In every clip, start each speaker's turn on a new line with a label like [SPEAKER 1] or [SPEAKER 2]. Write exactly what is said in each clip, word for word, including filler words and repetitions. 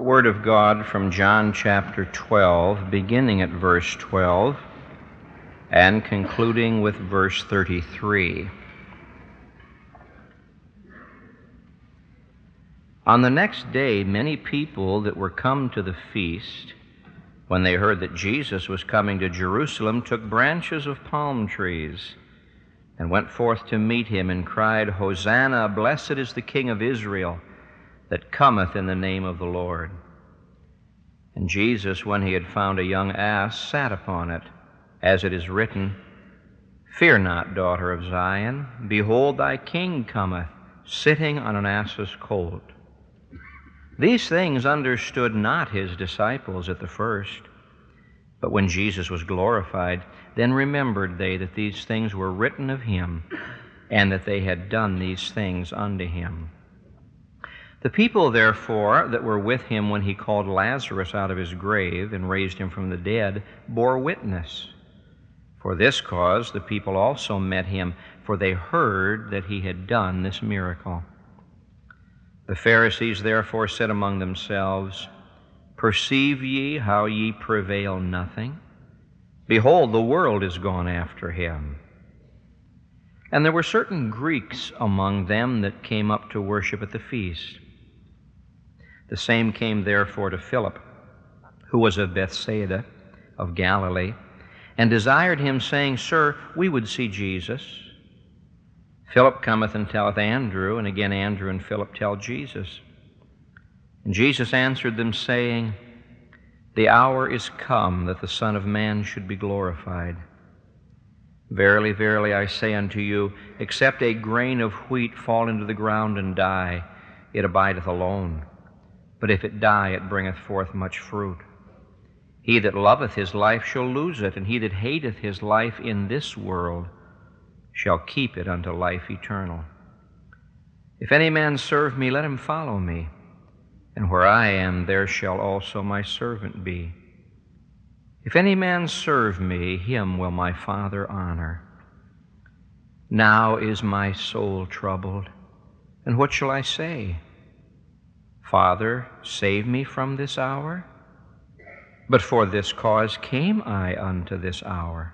[SPEAKER 1] Word of God from John chapter twelve, beginning at verse twelve and concluding with verse thirty-three. On the next day, many people that were come to the feast, when they heard that Jesus was coming to Jerusalem, took branches of palm trees and went forth to meet him and cried, Hosanna, blessed is the King of Israel that cometh in the name of the Lord. And Jesus, when he had found a young ass, sat upon it, as it is written, Fear not, daughter of Zion, behold, thy King cometh, sitting on an ass's colt. These things understood not his disciples at the first, but when Jesus was glorified, then remembered they that these things were written of him, and that they had done these things unto him. The people, therefore, that were with him when he called Lazarus out of his grave and raised him from the dead, bore witness. For this cause the people also met him, for they heard that he had done this miracle. The Pharisees therefore said among themselves, Perceive ye how ye prevail nothing? Behold, the world is gone after him. And there were certain Greeks among them that came up to worship at the feast. The same came therefore to Philip, who was of Bethsaida of Galilee, and desired him, saying, Sir, we would see Jesus. Philip cometh and telleth Andrew, and again Andrew and Philip tell Jesus. And Jesus answered them, saying, The hour is come that the Son of Man should be glorified. Verily, verily, I say unto you, except a grain of wheat fall into the ground and die, it abideth alone. But if it die, it bringeth forth much fruit. He that loveth his life shall lose it, and he that hateth his life in this world shall keep it unto life eternal. If any man serve me, let him follow me, and where I am, there shall also my servant be. If any man serve me, him will my Father honor. Now is my soul troubled, and what shall I say? Father, save me from this hour? But for this cause came I unto this hour.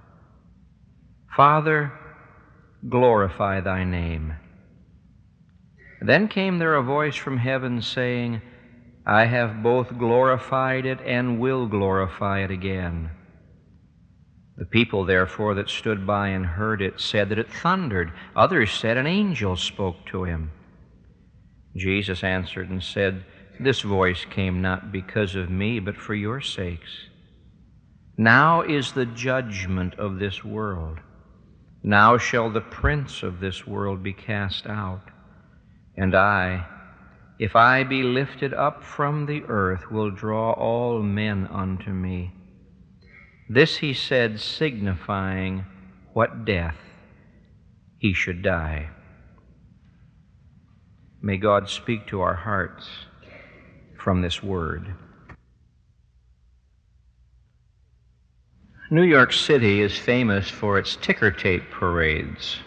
[SPEAKER 1] Father, glorify thy name. Then came there a voice from heaven saying, I have both glorified it and will glorify it again. The people, therefore, that stood by and heard it said that it thundered. Others said an angel spoke to him. Jesus answered and said, This voice came not because of me, but for your sakes. Now is the judgment of this world. Now shall the prince of this world be cast out. And I, if I be lifted up from the earth, will draw all men unto me. This he said, signifying what death he should die. May God speak to our hearts from this word. New York City is famous for its ticker tape parades.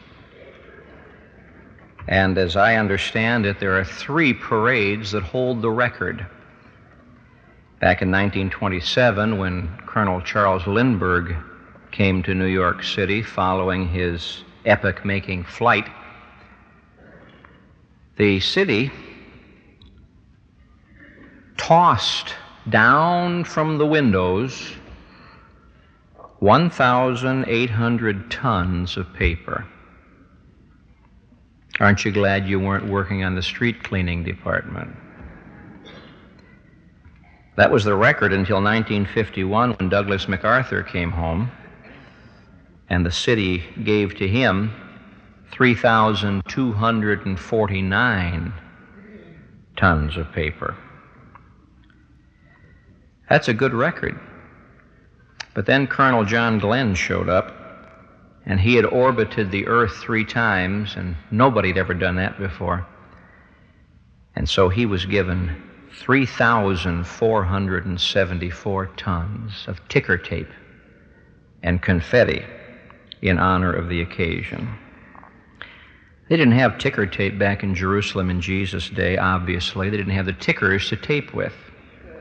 [SPEAKER 1] And as I understand it, there are three parades that hold the record. Back in nineteen twenty-seven, when Colonel Charles Lindbergh came to New York City following his epoch-making flight, the city tossed down from the windows one thousand eight hundred tons of paper. Aren't you glad you weren't working on the street cleaning department? That was the record until nineteen fifty-one, when Douglas MacArthur came home, and the city gave to him three thousand two hundred forty-nine tons of paper. That's a good record. But then Colonel John Glenn showed up, and he had orbited the Earth three times, and nobody had ever done that before. And so he was given three thousand four hundred seventy-four tons of ticker tape and confetti in honor of the occasion. They didn't have ticker tape back in Jerusalem in Jesus' day, obviously. They didn't have the tickers to tape with.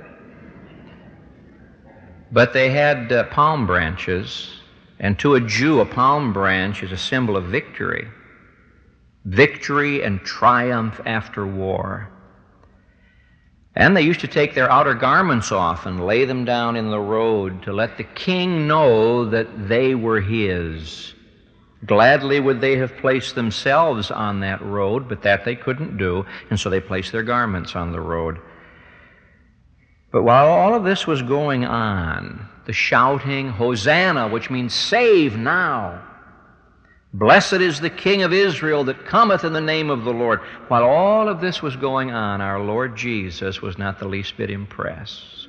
[SPEAKER 1] But they had uh, palm branches, and to a Jew, a palm branch is a symbol of victory. Victory and triumph after war. And they used to take their outer garments off and lay them down in the road to let the king know that they were his. Gladly would they have placed themselves on that road, but that they couldn't do, and so they placed their garments on the road. But while all of this was going on, the shouting, Hosanna, which means save now, blessed is the King of Israel that cometh in the name of the Lord. While all of this was going on, our Lord Jesus was not the least bit impressed.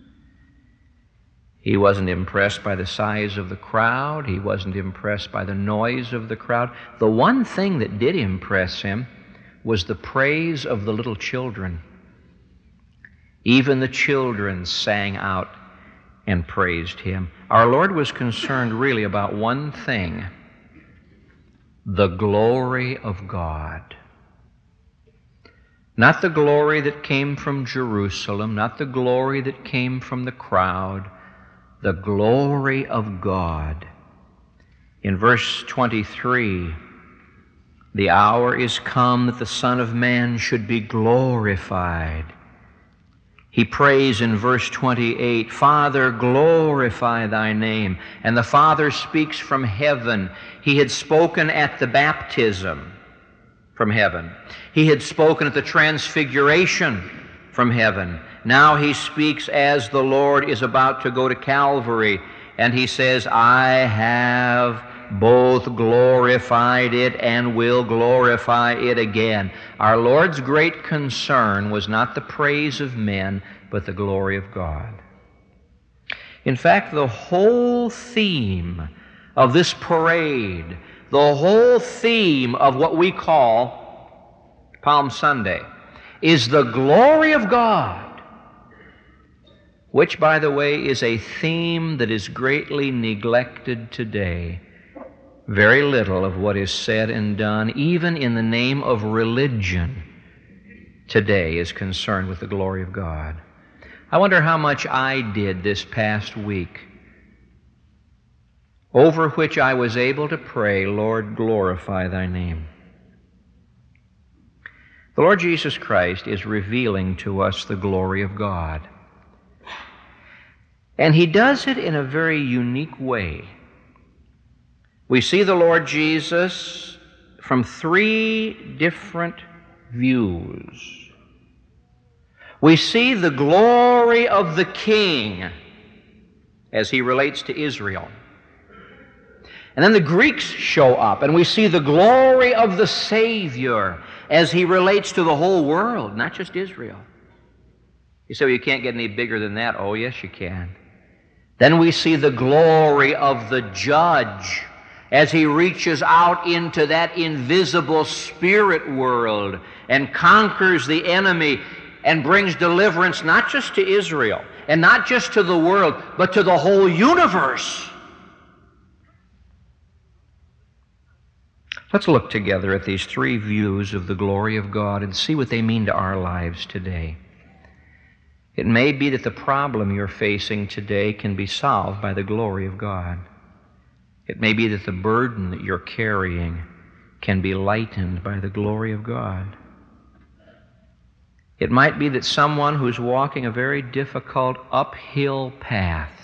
[SPEAKER 1] He wasn't impressed by the size of the crowd. He wasn't impressed by the noise of the crowd. The one thing that did impress him was the praise of the little children. Even the children sang out and praised him. Our Lord was concerned really about one thing: the glory of God. Not the glory that came from Jerusalem, not the glory that came from the crowd, the glory of God. In verse twenty-three, the hour is come that the Son of Man should be glorified. He prays in verse twenty-eight, Father, glorify thy name. And the Father speaks from heaven. He had spoken at the baptism from heaven. He had spoken at the transfiguration from heaven. Now he speaks as the Lord is about to go to Calvary, and he says, I have both glorified it and will glorify it again. Our Lord's great concern was not the praise of men, but the glory of God. In fact, the whole theme of this parade, the whole theme of what we call Palm Sunday, is the glory of God, which, by the way, is a theme that is greatly neglected today. Very little of what is said and done, even in the name of religion, today is concerned with the glory of God. I wonder how much I did this past week, over which I was able to pray, Lord, glorify thy name. The Lord Jesus Christ is revealing to us the glory of God. And he does it in a very unique way. We see the Lord Jesus from three different views. We see the glory of the King as he relates to Israel. And then the Greeks show up, and we see the glory of the Savior as he relates to the whole world, not just Israel. You say, well, you can't get any bigger than that. Oh, yes, you can. Then we see the glory of the Judge as he reaches out into that invisible spirit world and conquers the enemy and brings deliverance not just to Israel and not just to the world, but to the whole universe. Let's look together at these three views of the glory of God and see what they mean to our lives today. It may be that the problem you're facing today can be solved by the glory of God. It may be that the burden that you're carrying can be lightened by the glory of God. It might be that someone who's walking a very difficult uphill path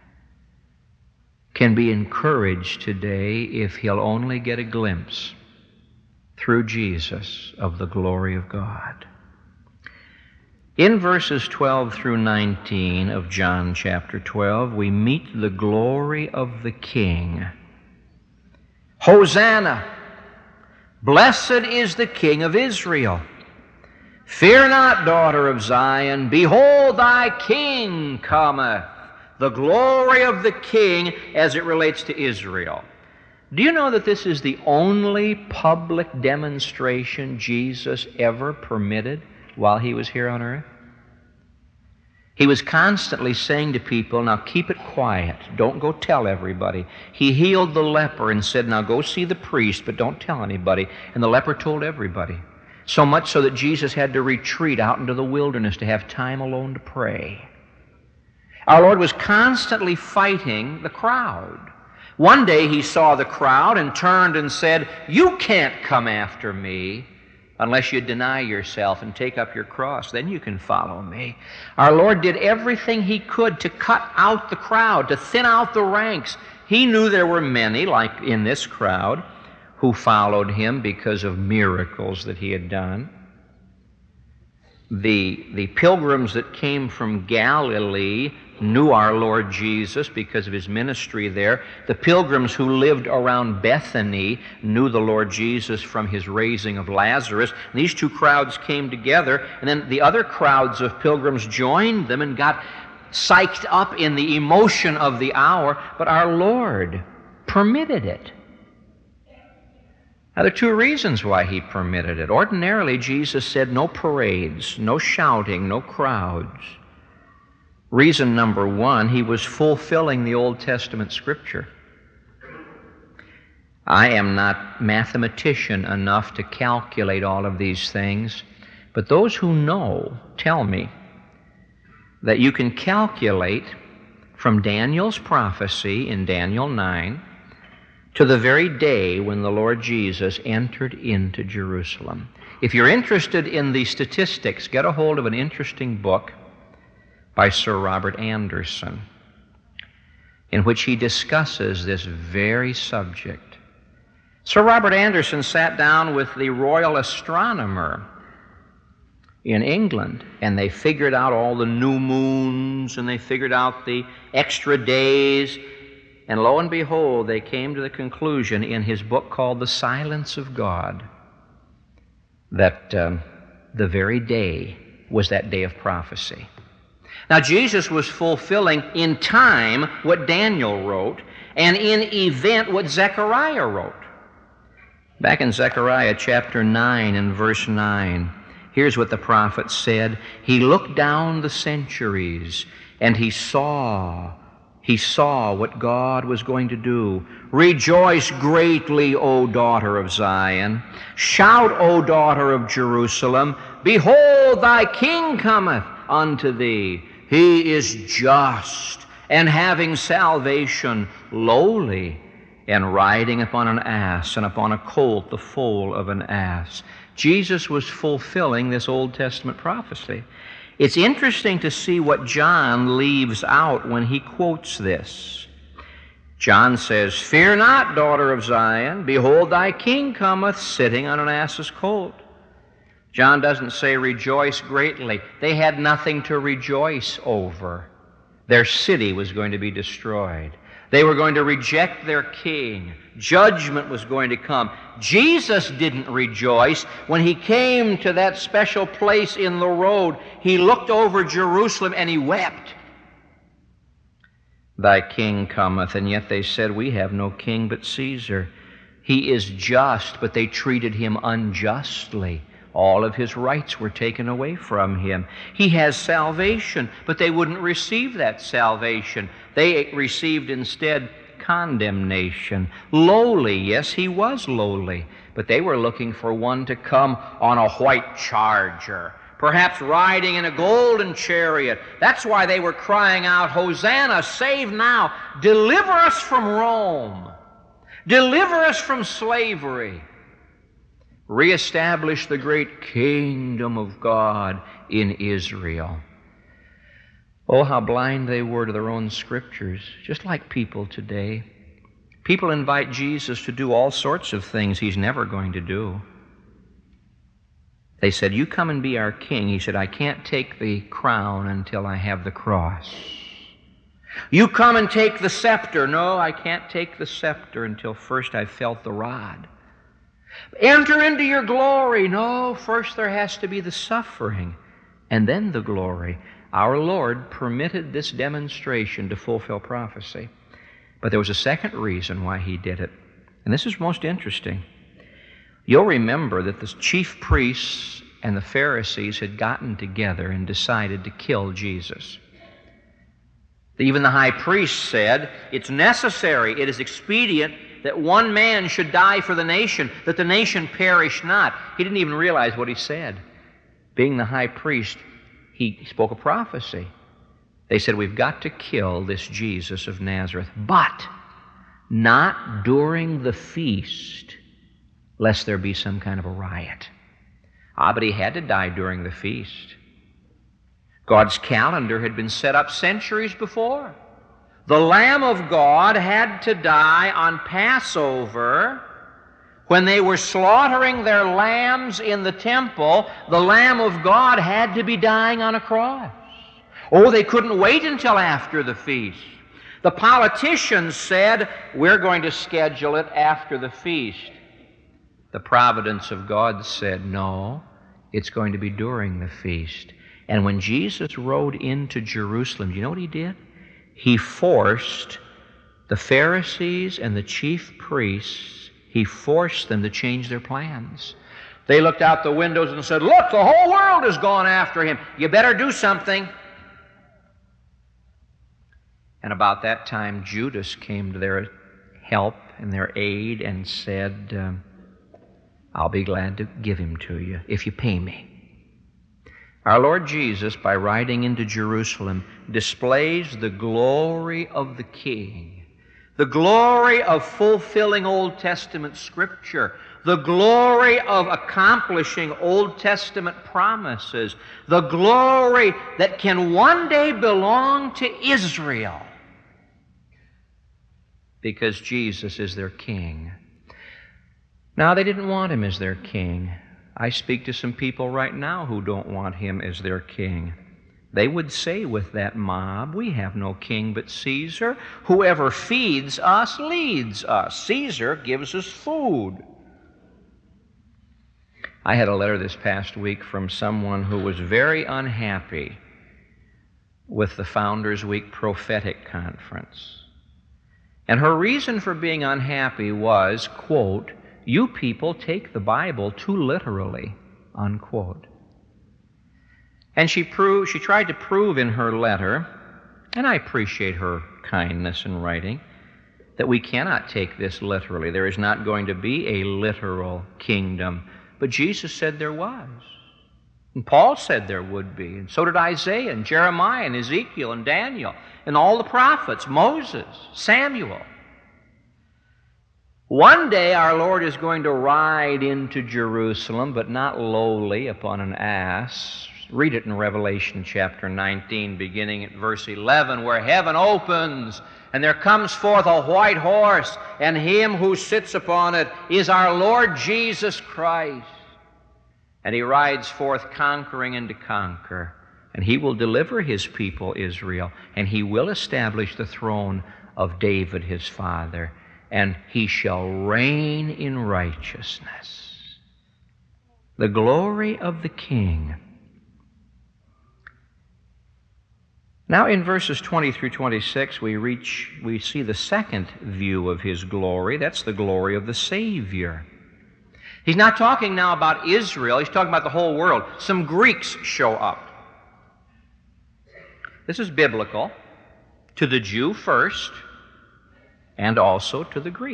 [SPEAKER 1] can be encouraged today if he'll only get a glimpse through Jesus of the glory of God. In verses twelve through nineteen of John chapter twelve, we meet the glory of the King. Hosanna! Blessed is the King of Israel. Fear not, daughter of Zion. Behold, thy King cometh. The glory of the King as it relates to Israel. Do you know that this is the only public demonstration Jesus ever permitted while he was here on earth? He was constantly saying to people, now keep it quiet. Don't go tell everybody. He healed the leper and said, now go see the priest, but don't tell anybody. And the leper told everybody. So much so that Jesus had to retreat out into the wilderness to have time alone to pray. Our Lord was constantly fighting the crowd. One day he saw the crowd and turned and said, "You can't come after me unless you deny yourself and take up your cross. Then you can follow me." Our Lord did everything he could to cut out the crowd, to thin out the ranks. He knew there were many, like in this crowd, who followed him because of miracles that he had done. The, the pilgrims that came from Galilee knew our Lord Jesus because of his ministry there. The pilgrims who lived around Bethany knew the Lord Jesus from his raising of Lazarus. And these two crowds came together, and then the other crowds of pilgrims joined them and got psyched up in the emotion of the hour, but our Lord permitted it. Now, there are two reasons why he permitted it. Ordinarily, Jesus said no parades, no shouting, no crowds. Reason number one, he was fulfilling the Old Testament Scripture. I am not mathematician enough to calculate all of these things, but those who know tell me that you can calculate from Daniel's prophecy in Daniel nine to the very day when the Lord Jesus entered into Jerusalem. If you're interested in the statistics, get a hold of an interesting book by Sir Robert Anderson, in which he discusses this very subject. Sir Robert Anderson sat down with the royal astronomer in England, and they figured out all the new moons, and they figured out the extra days, and lo and behold, they came to the conclusion in his book called The Silence of God that um, the very day was that day of prophecy. Now, Jesus was fulfilling in time what Daniel wrote, and in event what Zechariah wrote. Back in Zechariah chapter nine and verse nine, here's what the prophet said. He looked down the centuries, and he saw, he saw what God was going to do. "Rejoice greatly, O daughter of Zion. Shout, O daughter of Jerusalem. Behold, thy king cometh unto thee. He is just, and having salvation, lowly, and riding upon an ass, and upon a colt, the foal of an ass." Jesus was fulfilling this Old Testament prophecy. It's interesting to see what John leaves out when he quotes this. John says, "Fear not, daughter of Zion. Behold, thy king cometh, sitting on an ass's colt." John doesn't say rejoice greatly. They had nothing to rejoice over. Their city was going to be destroyed. They were going to reject their king. Judgment was going to come. Jesus didn't rejoice. When he came to that special place in the road, he looked over Jerusalem and he wept. "Thy king cometh," and yet they said, "We have no king but Caesar." He is just, but they treated him unjustly. All of his rights were taken away from him. He has salvation, but they wouldn't receive that salvation. They received instead condemnation. Lowly, yes, he was lowly, but they were looking for one to come on a white charger, perhaps riding in a golden chariot. That's why they were crying out, "Hosanna, save now, deliver us from Rome, deliver us from slavery. Reestablish the great kingdom of God in Israel." Oh, how blind they were to their own scriptures, just like people today. People invite Jesus to do all sorts of things he's never going to do. They said, "You come and be our king." He said, "I can't take the crown until I have the cross." "You come and take the scepter." "No, I can't take the scepter until first I've felt the rod." "Enter into your glory." "No, first there has to be the suffering, and then the glory." Our Lord permitted this demonstration to fulfill prophecy. But there was a second reason why he did it, and this is most interesting. You'll remember that the chief priests and the Pharisees had gotten together and decided to kill Jesus. Even the high priest said, "It's necessary, it is expedient that one man should die for the nation, that the nation perish not." He didn't even realize what he said. Being the high priest, he spoke a prophecy They said, we've got to kill this Jesus of Nazareth, but not during the feast, lest there be some kind of a riot. Ah, but he had to die during the feast. God's calendar had been set up centuries before. The Lamb of God had to die on Passover. When they were slaughtering their lambs in the temple, the Lamb of God had to be dying on a cross. Oh, they couldn't wait until after the feast. The politicians said, we're going to schedule it after the feast. The providence of God said, no, it's going to be during the feast. And when Jesus rode into Jerusalem, do you know what he did? He forced the Pharisees and the chief priests, he forced them to change their plans. They looked out the windows and said, look, the whole world has gone after him. You better do something. And about that time, Judas came to their help and their aid and said, um, I'll be glad to give him to you if you pay me. Our Lord Jesus, by riding into Jerusalem, displays the glory of the King, the glory of fulfilling Old Testament Scripture, the glory of accomplishing Old Testament promises, the glory that can one day belong to Israel, because Jesus is their King. Now, they didn't want him as their king. I speak to some people right now who don't want him as their king. They would say with that mob, we have no king but Caesar. Whoever feeds us leads us. Caesar gives us food. I had a letter this past week from someone who was very unhappy with the Founders Week Prophetic Conference. And her reason for being unhappy was, quote, you people take the Bible too literally, unquote. And she proved, she tried to prove in her letter, and I appreciate her kindness in writing, that we cannot take this literally. There is not going to be a literal kingdom. But Jesus said there was. And Paul said there would be. And so did Isaiah and Jeremiah and Ezekiel and Daniel and all the prophets, Moses, Samuel. One day our Lord is going to ride into Jerusalem, but not lowly upon an ass. Read it in Revelation chapter nineteen, beginning at verse eleven, where heaven opens, and there comes forth a white horse, and him who sits upon it is our Lord Jesus Christ. And he rides forth conquering and to conquer, and he will deliver his people Israel, and he will establish the throne of David his father, and he shall reign in righteousness. The glory of the King. Now in verses twenty through twenty-six, we reach, we see the second view of his glory. That's the glory of the Savior. He's not talking now about Israel. He's talking about the whole world. Some Greeks show up. This is biblical. To the Jew first, and also to the Greek.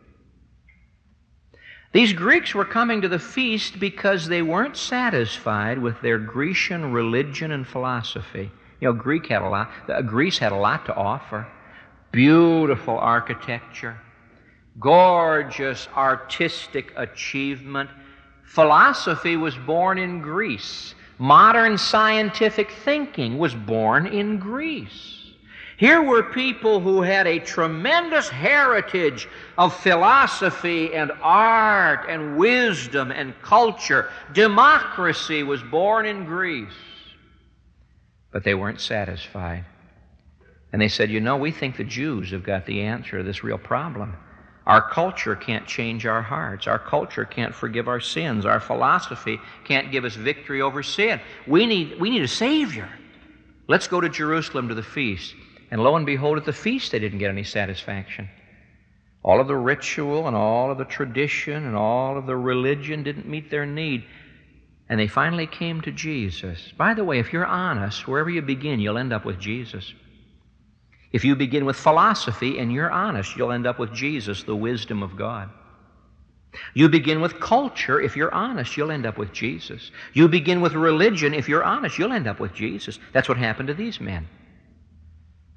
[SPEAKER 1] These Greeks were coming to the feast because they weren't satisfied with their Grecian religion and philosophy. You know, Greek had a lot, uh, Greece had a lot to offer. Beautiful architecture, gorgeous artistic achievement. Philosophy was born in Greece. Modern scientific thinking was born in Greece. Here were people who had a tremendous heritage of philosophy and art and wisdom and culture. Democracy was born in Greece. But they weren't satisfied. And they said, you know, we think the Jews have got the answer to this real problem. Our culture can't change our hearts. Our culture can't forgive our sins. Our philosophy can't give us victory over sin. We need, we need a Savior. Let's go to Jerusalem to the feast. And lo and behold, at the feast they didn't get any satisfaction. All of the ritual and all of the tradition and all of the religion didn't meet their need. And they finally came to Jesus. By the way, if you're honest, wherever you begin, you'll end up with Jesus. If you begin with philosophy and you're honest, you'll end up with Jesus, the wisdom of God. You begin with culture, if you're honest, you'll end up with Jesus. You begin with religion, if you're honest, you'll end up with Jesus. That's what happened to these men.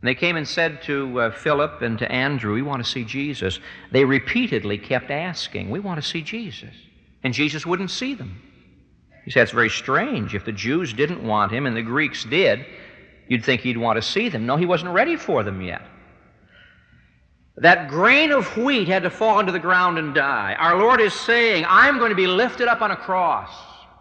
[SPEAKER 1] And they came and said to uh, Philip and to Andrew, "We want to see Jesus." They repeatedly kept asking, "We want to see Jesus." And Jesus wouldn't see them. He said, "It's very strange. If the Jews didn't want him and the Greeks did, you'd think he'd want to see them." No, he wasn't ready for them yet. That grain of wheat had to fall into the ground and die. Our Lord is saying, "I'm going to be lifted up on a cross."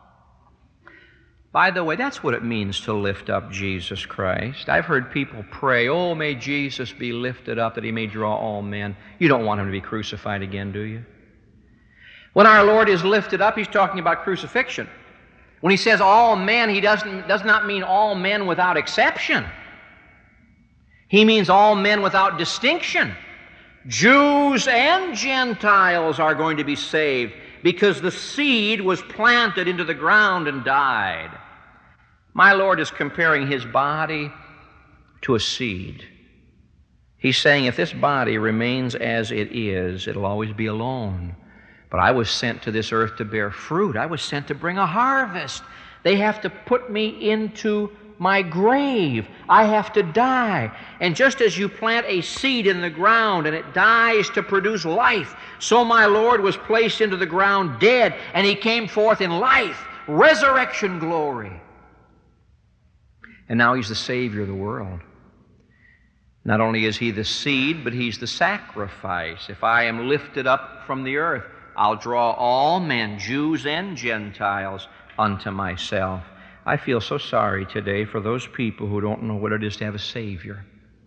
[SPEAKER 1] By the way, that's what it means to lift up Jesus Christ. I've heard people pray, "Oh, may Jesus be lifted up that he may draw all men." You don't want him to be crucified again, do you? When our Lord is lifted up, he's talking about crucifixion. When he says all men, he doesn't, does not mean all men without exception. He means all men without distinction. Jews and Gentiles are going to be saved because the seed was planted into the ground and died. My Lord is comparing his body to a seed. He's saying if this body remains as it is, it'll always be alone. But I was sent to this earth to bear fruit. I was sent to bring a harvest. They have to put me into my grave. I have to die. And just as you plant a seed in the ground and it dies to produce life, so my Lord was placed into the ground dead, and he came forth in life, resurrection glory. And now he's the Savior of the world. Not only is he the seed, but he's the sacrifice. If I am lifted up from the earth, I'll draw all men, Jews and Gentiles, unto myself. I feel so sorry today for those people who don't know what it is to have a Savior.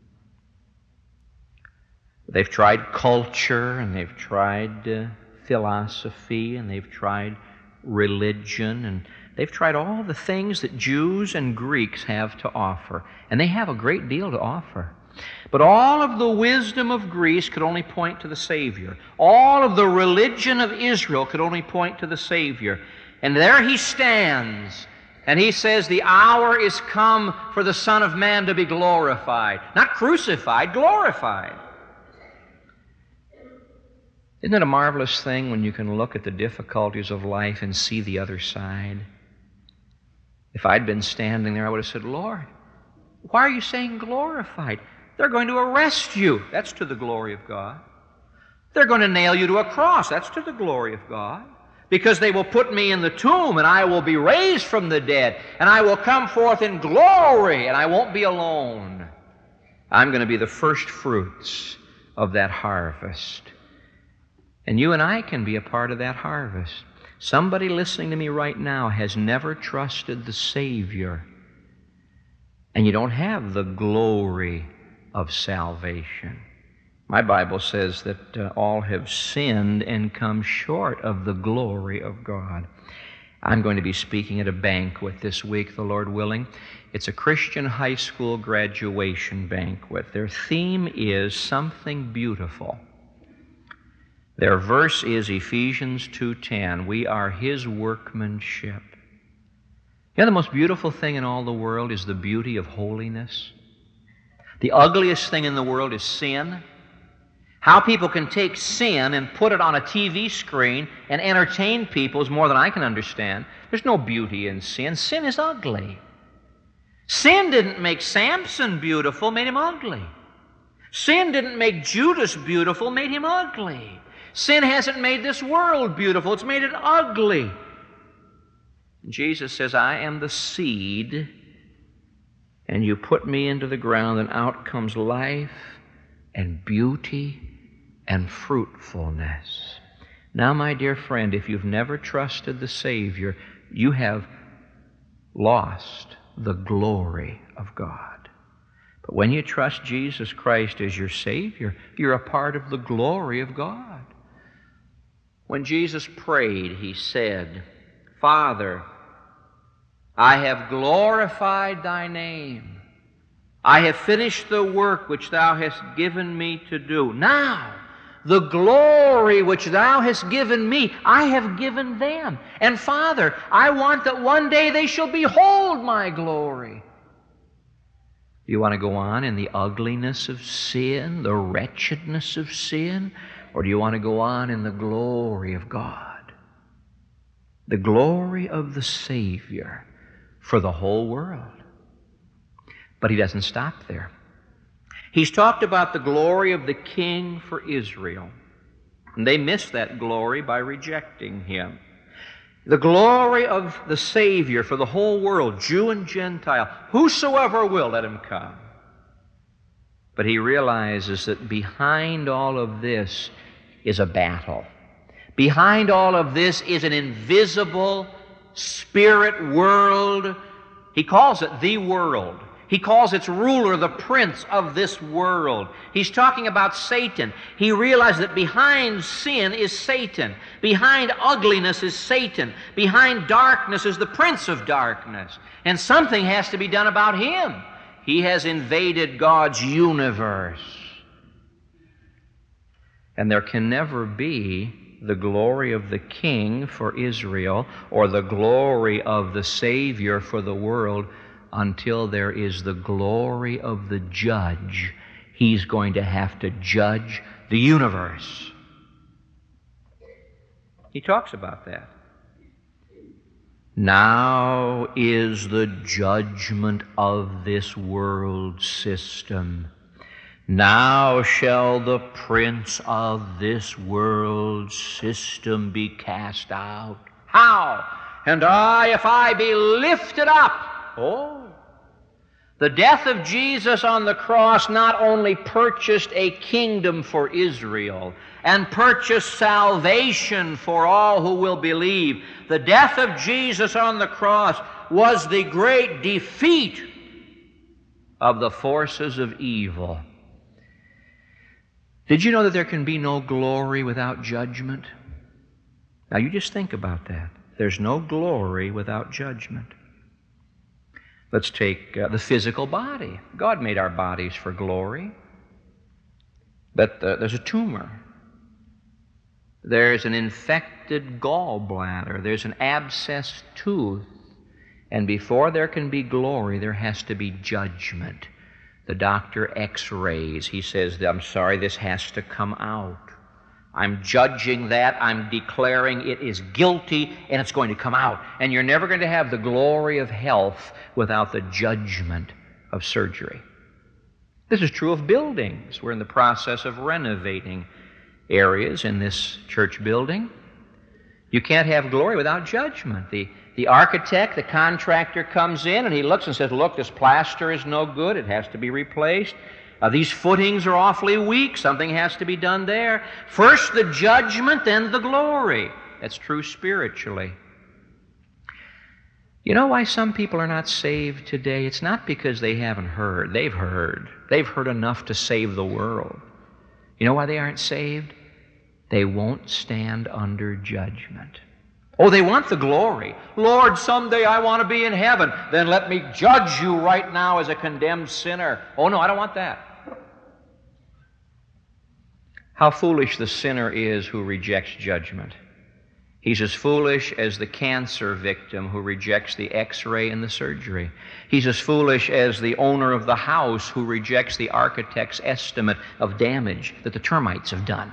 [SPEAKER 1] They've tried culture, and they've tried uh, philosophy, and they've tried religion, and they've tried all the things that Jews and Greeks have to offer. And they have a great deal to offer. But all of the wisdom of Greece could only point to the Savior. All of the religion of Israel could only point to the Savior. And there he stands, and he says, "The hour is come for the Son of Man to be glorified." Not crucified, glorified. Isn't it a marvelous thing when you can look at the difficulties of life and see the other side? If I'd been standing there, I would have said, "Lord, why are you saying glorified? They're going to arrest you." That's to the glory of God. "They're going to nail you to a cross." That's to the glory of God. "Because they will put me in the tomb, and I will be raised from the dead, and I will come forth in glory, and I won't be alone. I'm going to be the first fruits of that harvest." And you and I can be a part of that harvest. Somebody listening to me right now has never trusted the Savior, and you don't have the glory of salvation. My Bible says that uh, all have sinned and come short of the glory of God. I'm going to be speaking at a banquet this week, the Lord willing. It's a Christian high school graduation banquet. Their theme is something beautiful. Their verse is Ephesians two ten. We are His workmanship. You know, the most beautiful thing in all the world is the beauty of holiness. The ugliest thing in the world is sin. How people can take sin and put it on a T V screen and entertain people is more than I can understand. There's no beauty in sin. Sin is ugly. Sin didn't make Samson beautiful, made him ugly. Sin didn't make Judas beautiful, made him ugly. Sin hasn't made this world beautiful, it's made it ugly. Jesus says, "I am the seed, and you put me into the ground, and out comes life and beauty and fruitfulness." Now, my dear friend, if you've never trusted the Savior, you have lost the glory of God. But when you trust Jesus Christ as your Savior, you're a part of the glory of God. When Jesus prayed, He said, "Father, I have glorified Thy name. I have finished the work which Thou hast given me to do. Now, the glory which Thou hast given me, I have given them. And Father, I want that one day they shall behold my glory." Do you want to go on in the ugliness of sin, the wretchedness of sin, or do you want to go on in the glory of God? The glory of the Savior for the whole world. But He doesn't stop there. He's talked about the glory of the King for Israel, and they missed that glory by rejecting him. The glory of the Savior for the whole world, Jew and Gentile, whosoever will, let him come. But he realizes that behind all of this is a battle. Behind all of this is an invisible spirit world. He calls it the world. He calls its ruler the prince of this world. He's talking about Satan. He realized that behind sin is Satan. Behind ugliness is Satan. Behind darkness is the prince of darkness. And something has to be done about him. He has invaded God's universe. And there can never be the glory of the King for Israel or the glory of the Savior for the world until there is the glory of the judge. He's going to have to judge the universe. He talks about that. Now is the judgment of this world system. Now shall the prince of this world system be cast out. How? And I, if I be lifted up. Oh. The death of Jesus on the cross not only purchased a kingdom for Israel and purchased salvation for all who will believe. The death of Jesus on the cross was the great defeat of the forces of evil. Did you know that there can be no glory without judgment? Now you just think about that. There's no glory without judgment. Let's take uh, the physical body. God made our bodies for glory. But uh, there's a tumor. There's an infected gallbladder. There's an abscessed tooth. And before there can be glory, there has to be judgment. The doctor x-rays. He says, I'm sorry, this has to come out. I'm judging that. I'm declaring it is guilty, and it's going to come out. And you're never going to have the glory of health without the judgment of surgery. This is true of buildings. We're in the process of renovating areas in this church building. You can't have glory without judgment. The, the architect, the contractor comes in, and he looks and says, look, this plaster is no good. It has to be replaced. Uh, these footings are awfully weak. Something has to be done there. First the judgment, then the glory. That's true spiritually. You know why some people are not saved today? It's not because they haven't heard. They've heard. They've heard enough to save the world. You know why they aren't saved? They won't stand under judgment. Oh, they want the glory. Lord, someday I want to be in heaven. Then let me judge you right now as a condemned sinner. Oh, no, I don't want that. How foolish the sinner is who rejects judgment. He's as foolish as the cancer victim who rejects the x-ray and the surgery. He's as foolish as the owner of the house who rejects the architect's estimate of damage that the termites have done.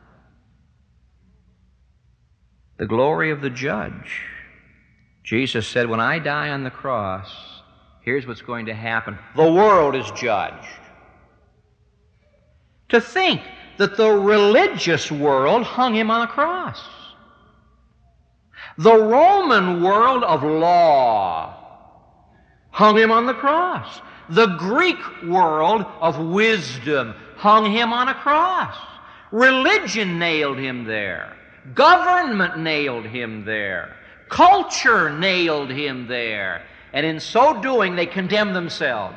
[SPEAKER 1] The glory of the judge. Jesus said, when I die on the cross, here's what's going to happen. The world is judged. To think that the religious world hung him on a cross. The Roman world of law hung him on the cross. The Greek world of wisdom hung him on a cross. Religion nailed him there. Government nailed him there. Culture nailed him there. And in so doing, they condemned themselves.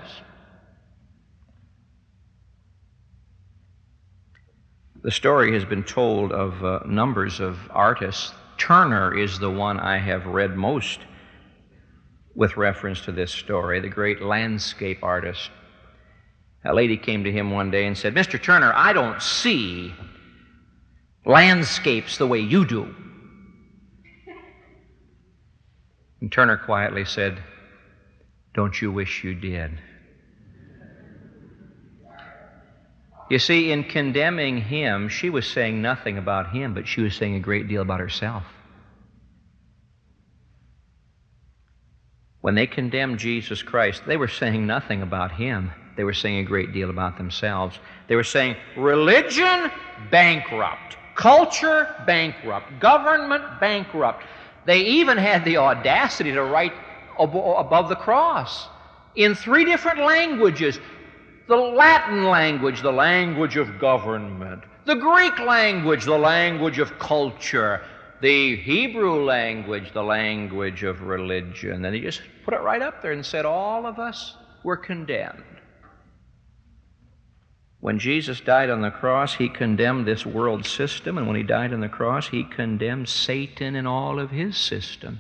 [SPEAKER 1] The story has been told of uh, numbers of artists. Turner is the one I have read most with reference to this story, the great landscape artist. A lady came to him one day and said, Mister Turner, I don't see landscapes the way you do. And Turner quietly said, don't you wish you did? You see, in condemning him, she was saying nothing about him, but she was saying a great deal about herself. When they condemned Jesus Christ, they were saying nothing about him. They were saying a great deal about themselves. They were saying, religion, bankrupt. Culture, bankrupt. Government, bankrupt. They even had the audacity to write ab- above the cross in three different languages. The Latin language, the language of government. The Greek language, the language of culture. The Hebrew language, the language of religion. And he just put it right up there and said, all of us were condemned. When Jesus died on the cross, he condemned this world system, and when he died on the cross, he condemned Satan and all of his system.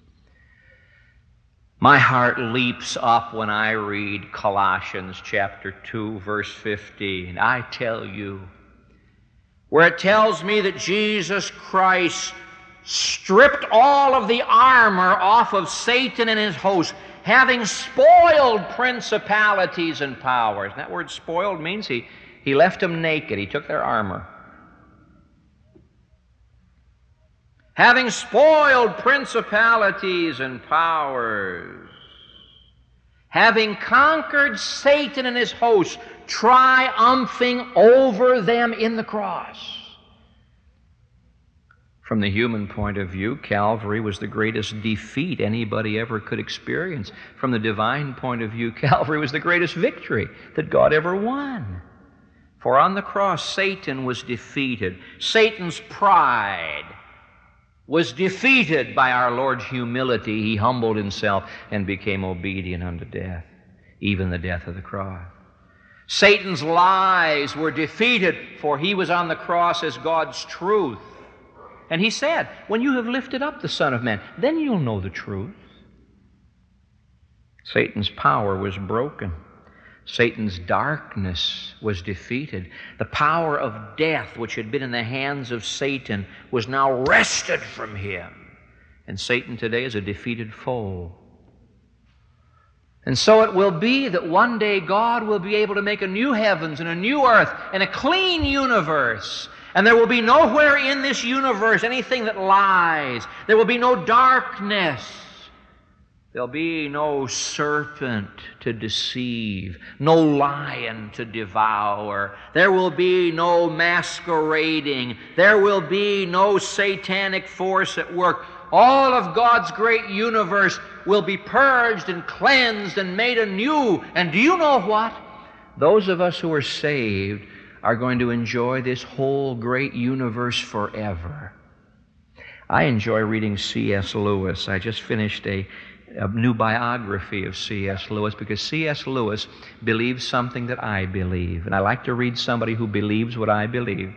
[SPEAKER 1] My heart leaps up when I read Colossians chapter two, verse fifteen. I tell you, where it tells me that Jesus Christ stripped all of the armor off of Satan and his host, having spoiled principalities and powers. And that word spoiled means he, he left them naked. He took their armor. Having spoiled principalities and powers, having conquered Satan and his host, triumphing over them in the cross. From the human point of view, Calvary was the greatest defeat anybody ever could experience. From the divine point of view, Calvary was the greatest victory that God ever won. For on the cross, Satan was defeated. Satan's pride was defeated by our Lord's humility. He humbled himself and became obedient unto death, even the death of the cross. Satan's lies were defeated, for he was on the cross as God's truth. And he said, when you have lifted up the Son of Man, then you'll know the truth. Satan's power was broken. Satan's darkness was defeated. The power of death, which had been in the hands of Satan, was now wrested from him. And Satan today is a defeated foe. And so it will be that one day God will be able to make a new heavens and a new earth and a clean universe. And there will be nowhere in this universe anything that lies. There will be no darkness. There'll be no serpent to deceive, no lion to devour. There will be no masquerading. There will be no satanic force at work. All of God's great universe will be purged and cleansed and made anew. And do you know what? Those of us who are saved are going to enjoy this whole great universe forever. I enjoy reading C S Lewis. I just finished a, a new biography of C S Lewis because C S Lewis believes something that I believe, and I like to read somebody who believes what I believe.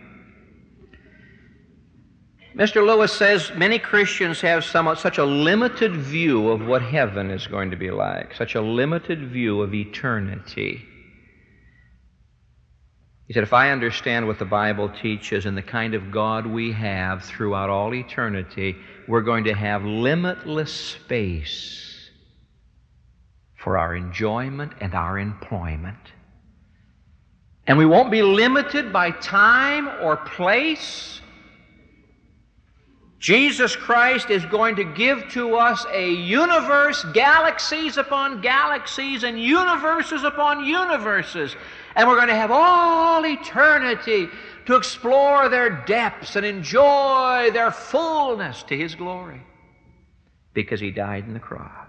[SPEAKER 1] Mister Lewis says many Christians have somewhat such a limited view of what heaven is going to be like, such a limited view of eternity. He said, if I understand what the Bible teaches and the kind of God we have throughout all eternity, we're going to have limitless space for our enjoyment and our employment. And we won't be limited by time or place. Jesus Christ is going to give to us a universe, galaxies upon galaxies and universes upon universes. And we're going to have all eternity to explore their depths and enjoy their fullness to His glory because He died in the cross.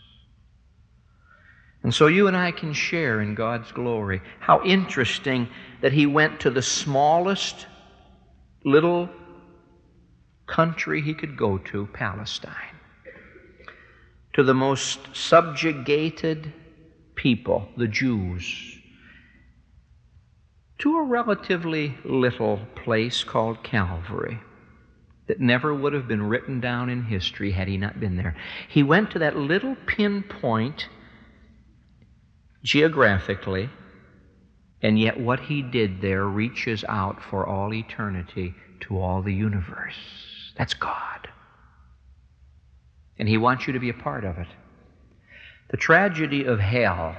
[SPEAKER 1] And so you and I can share in God's glory. How interesting that He went to the smallest little country He could go to, Palestine, to the most subjugated people, the Jews, to a relatively little place called Calvary that never would have been written down in history had He not been there. He went to that little pinpoint geographically, and yet what He did there reaches out for all eternity to all the universe. That's God. And He wants you to be a part of it. The tragedy of hell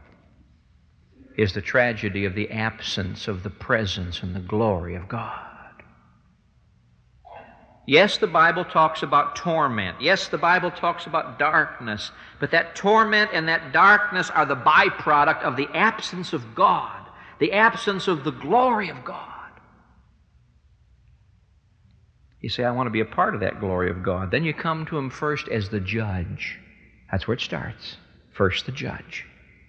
[SPEAKER 1] is the tragedy of the absence of the presence and the glory of God. Yes, the Bible talks about torment. Yes, the Bible talks about darkness. But that torment and that darkness are the byproduct of the absence of God, the absence of the glory of God. You say, I want to be a part of that glory of God. Then you come to Him first as the judge. That's where it starts. First the judge.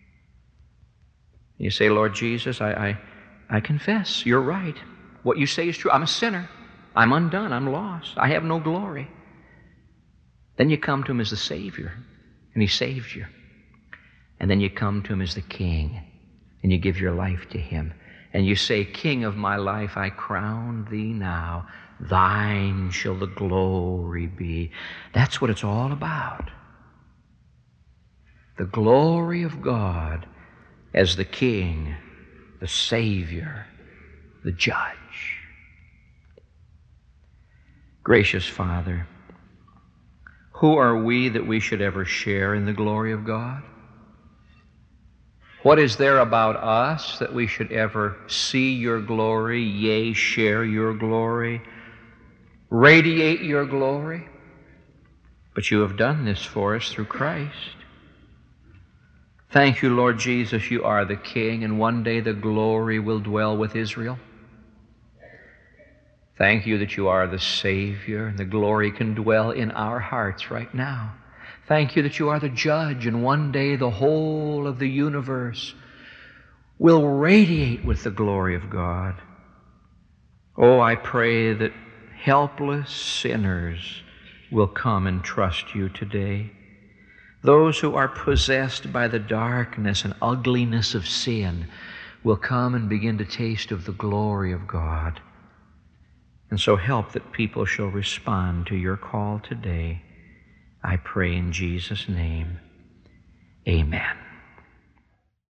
[SPEAKER 1] You say, Lord Jesus, I, I, I confess, you're right. What you say is true. I'm a sinner. I'm undone. I'm lost. I have no glory. Then you come to Him as the Savior, and He saves you. And then you come to Him as the King, and you give your life to Him. And you say, King of my life, I crown Thee now. Thine shall the glory be. That's what it's all about. The glory of God as the King, the Savior, the Judge. Gracious Father, who are we that we should ever share in the glory of God? What is there about us that we should ever see your glory, yea, share your glory, radiate your glory? But you have done this for us through Christ. Thank you, Lord Jesus, you are the King, and one day the glory will dwell with Israel. Thank you that you are the Savior, and the glory can dwell in our hearts right now. Thank you that you are the Judge, and one day the whole of the universe will radiate with the glory of God. Oh, I pray that helpless sinners will come and trust you today. Those who are possessed by the darkness and ugliness of sin will come and begin to taste of the glory of God. And so help that people shall respond to your call today. I pray in Jesus' name. Amen.